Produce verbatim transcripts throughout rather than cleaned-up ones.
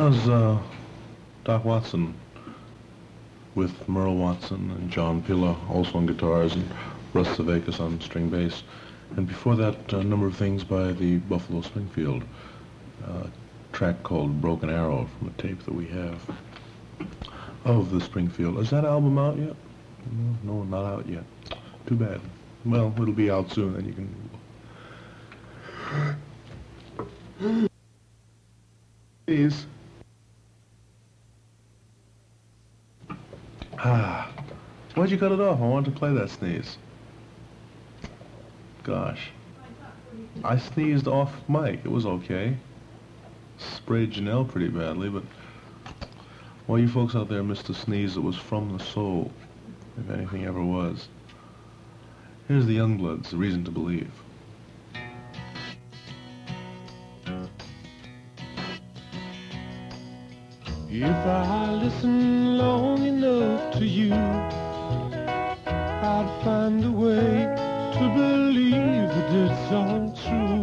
was uh, Doc Watson with Merle Watson and John Pilla, also on guitars, and Russ Savakis on string bass. And before that, a number of things by the Buffalo Springfield, a track called Broken Arrow from a tape that we have of the Springfield. Is that album out yet? No, no, not out yet. Too bad. Well, it'll be out soon, and you can... Please. Ah. Why'd you cut it off? I wanted to play that sneeze. Gosh. I sneezed off mic. It was okay. Sprayed Janelle pretty badly, but... Well, you folks out there missed a sneeze that was from the soul, if anything ever was. Here's the Youngbloods, The Reason to Believe. If I listen long enough to you, I'd find a way to believe that it's all true.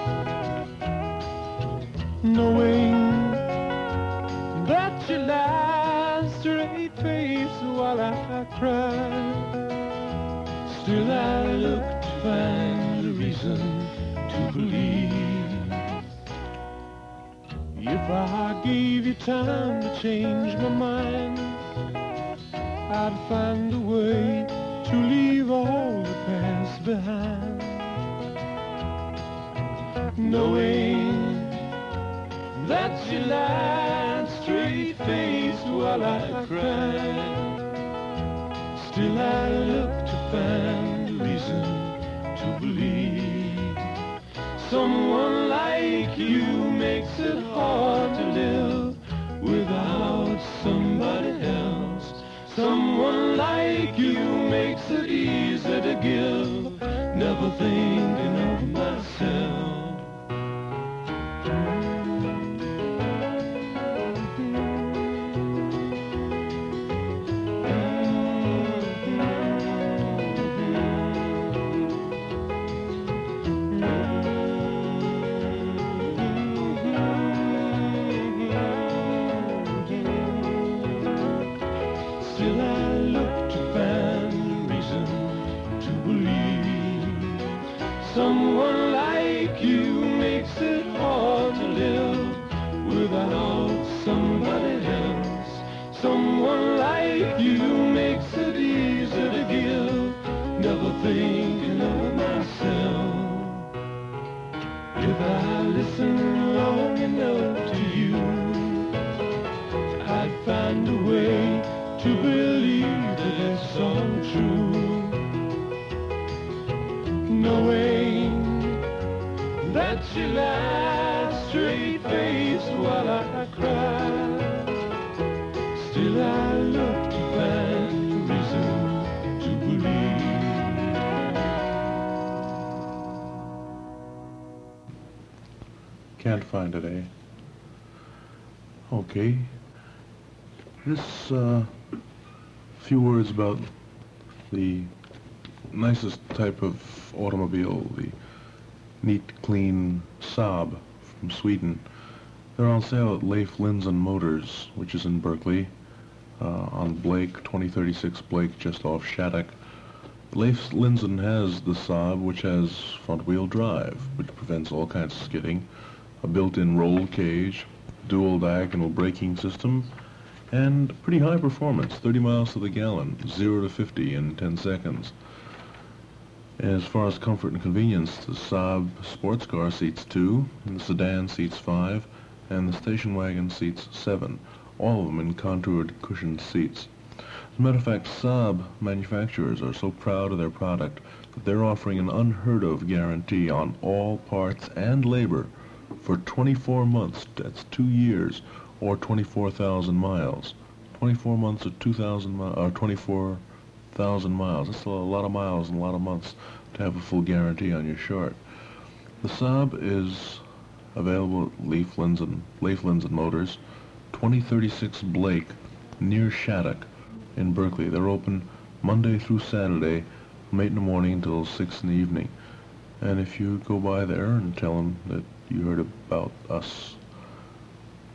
Knowing that you lie straight face while I cry, still I look to find a reason to believe. If I gave you time to change my mind, I'd find a way to leave all the past behind. Knowing that you lied straight-faced while I cried, still I look to find a reason to believe. Someone like you makes it hard to live without somebody else. Someone like you makes it easy to give, never thinking of myself. Still I look to find a reason to believe. Someone like you makes it hard to live without somebody else. Someone like you makes it easy to give, never thinking of myself. If I listen long enough to you, I'd find a way to believe that it's all true. Knowing that you lied straight-faced while I cried, still I look to find a reason to believe. Can't find it, eh? Okay. This, uh... few words about the nicest type of automobile, the neat, clean Saab from Sweden. They're on sale at Leif Lindzen Motors, which is in Berkeley, uh, on Blake, twenty thirty-six Blake, just off Shattuck. Leif Lindzen has the Saab, which has front-wheel drive, which prevents all kinds of skidding, a built-in roll cage, dual diagonal braking system, and pretty high performance, thirty miles to the gallon, zero to fifty in ten seconds. As far as comfort and convenience, the Saab sports car seats two, and the sedan seats five, and the station wagon seats seven, all of them in contoured cushioned seats. As a matter of fact, Saab manufacturers are so proud of their product that they're offering an unheard of guarantee on all parts and labor for twenty-four months, that's two years, or twenty-four thousand miles. twenty-four months or two thousand miles, or twenty-four thousand miles. That's a lot of miles and a lot of months to have a full guarantee on your short. The Saab is available at Leif Lindzen, Leif Lindzen Motors, twenty thirty-six Blake, near Shattuck in Berkeley. They're open Monday through Saturday from eight in the morning until six in the evening. And if you go by there and tell them that you heard about us,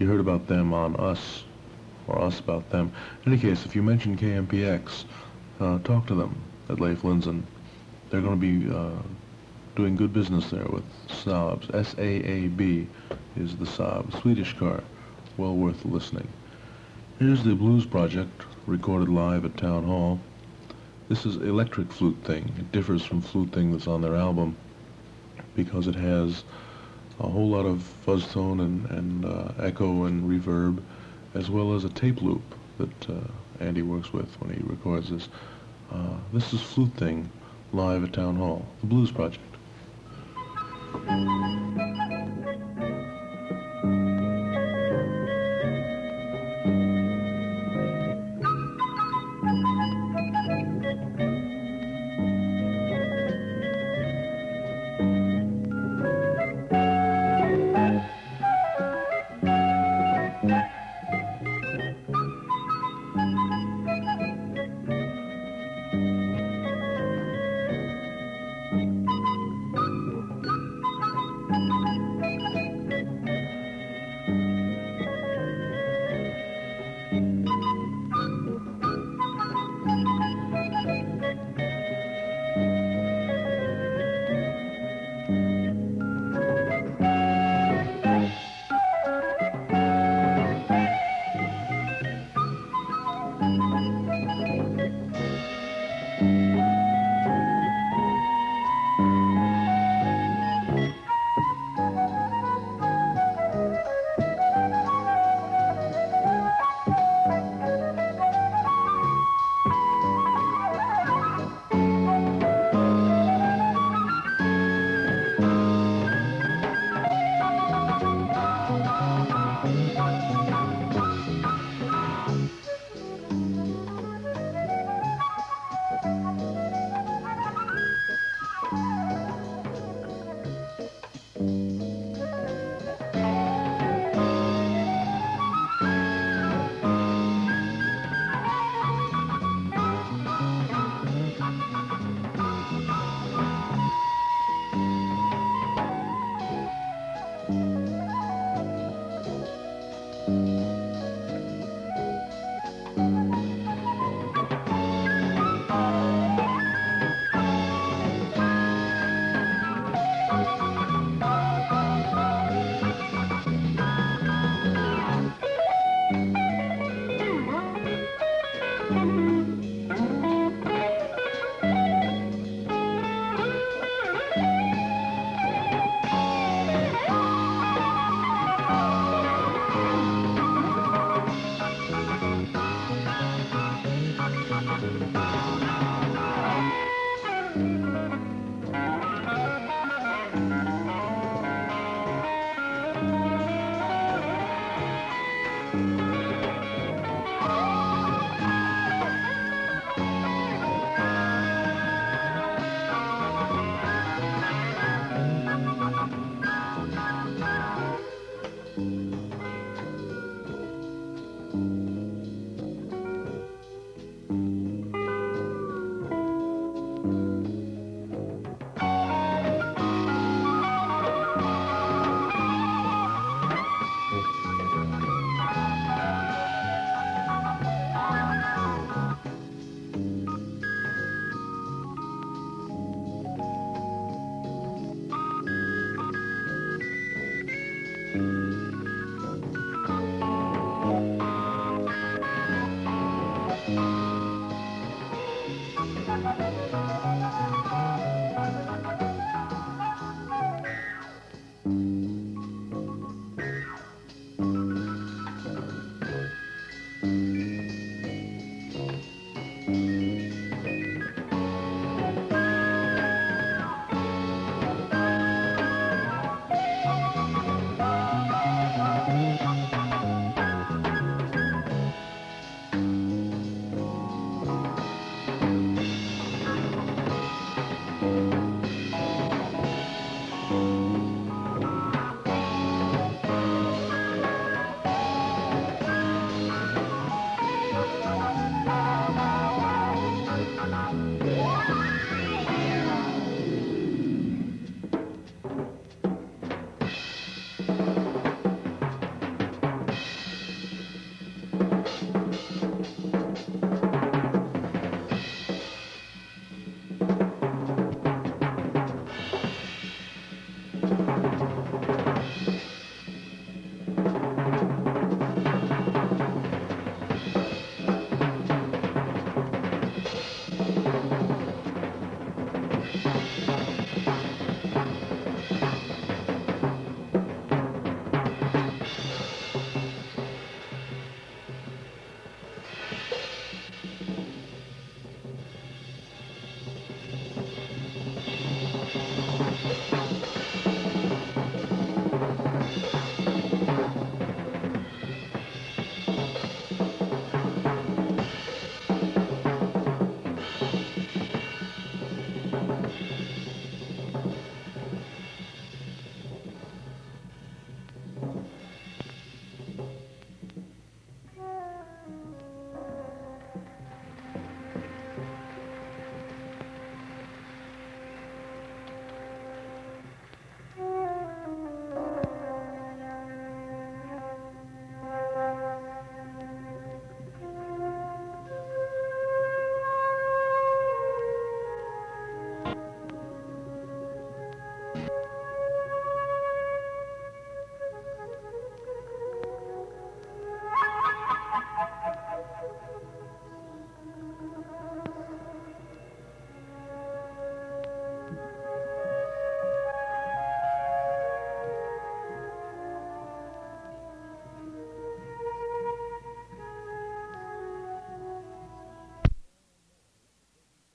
you heard about them on Us, or us about them. In any case, if you mention K M P X, uh, talk to them at Leif Linzen. They're going to be uh, doing good business there with Saabs. S A A B is the Saab, Swedish car. Well worth listening. Here's the Blues Project, recorded live at Town Hall. This is Electric Flute Thing. It differs from Flute Thing that's on their album because it has a whole lot of fuzz tone and, and uh, echo and reverb, as well as a tape loop that uh, Andy works with when he records this. Uh, this is Flute Thing, live at Town Hall, the Blues Project.